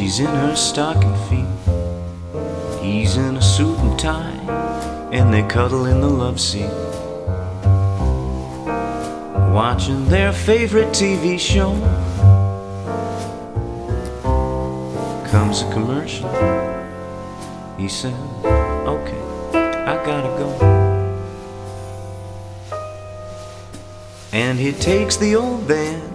She's in her stocking feet, he's in a suit and tie, and they cuddle in the love seat, watching their favorite TV show. Comes a commercial. He says, okay, I gotta go. And he takes the old band,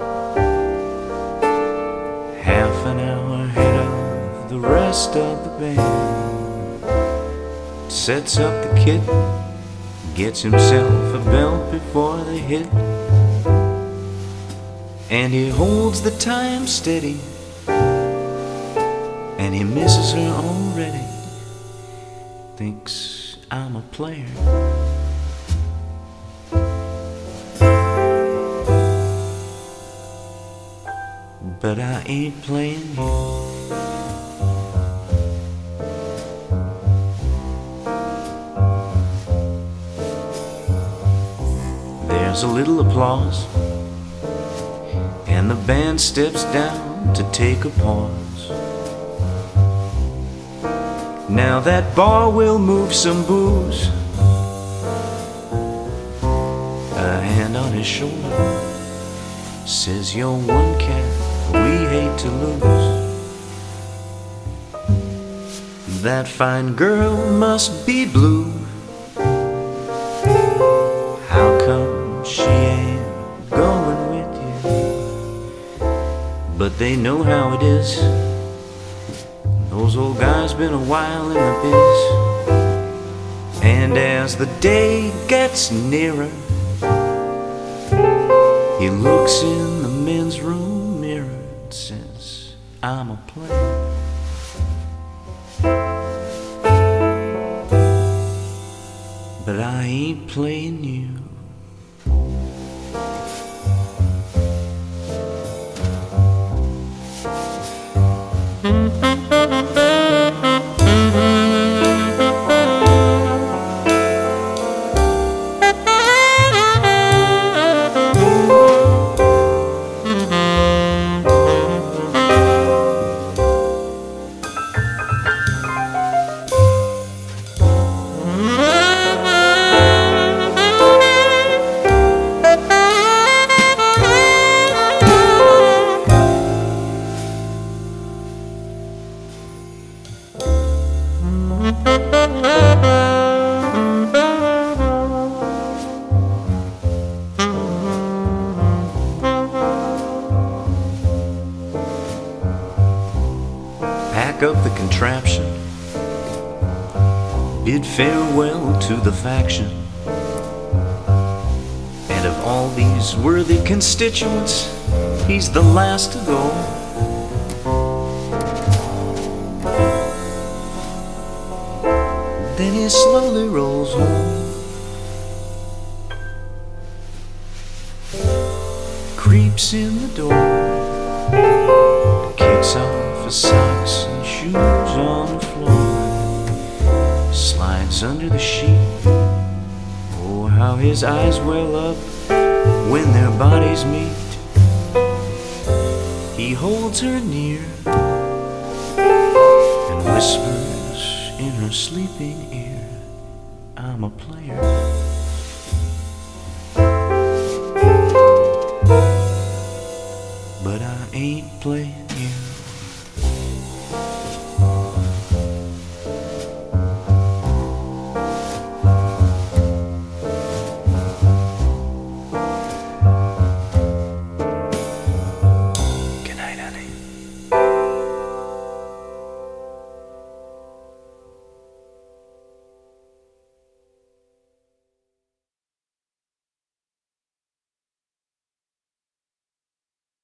half an hour ahead of the rest of the band, sets up the kit, gets himself a belt before they hit, and he holds the time steady, and he misses her already. Thinks I'm a player, but I ain't playing you. There's a little applause, and the band steps down to take a pause. Now that bar will move some booze. A hand on his shoulder says, you're one cat we hate to lose. That fine girl must be blue. How come she ain't going with you? But they know how it is. Those old guys been a while in the biz. And as the day gets nearer, he looks in the men's room mirror and says, I'm a player, but I ain't playing you. Pack up the contraption, bid farewell to the faction, and of all these worthy constituents, he's the last to go. Then he slowly rolls home, creeps in the door, kicks off his socks and shoes on the floor, slides under the sheet. Oh, how his eyes well up when their bodies meet. He holds her near and whispers in her sleeping ear, I'm a player.